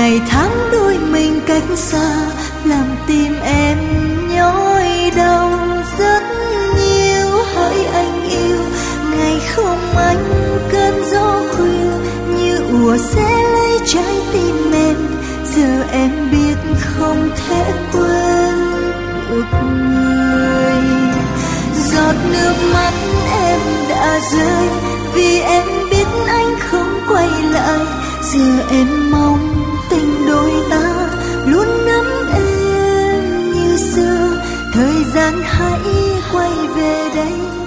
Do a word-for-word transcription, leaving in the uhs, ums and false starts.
ngày tháng đôi mình cách xa làm tim em nhói đau rất nhiều. Hỡi anh yêu, ngày không anh cơn gió khuya như ùa sẽ lấy trái tim em. Giờ em biết không thể quên được người. Giọt nước mắt em đã rơi vì em biết anh không quay lại. Giờ em mong tình đôi ta luôn nắm em như xưa. Thời gian hãy quay về đây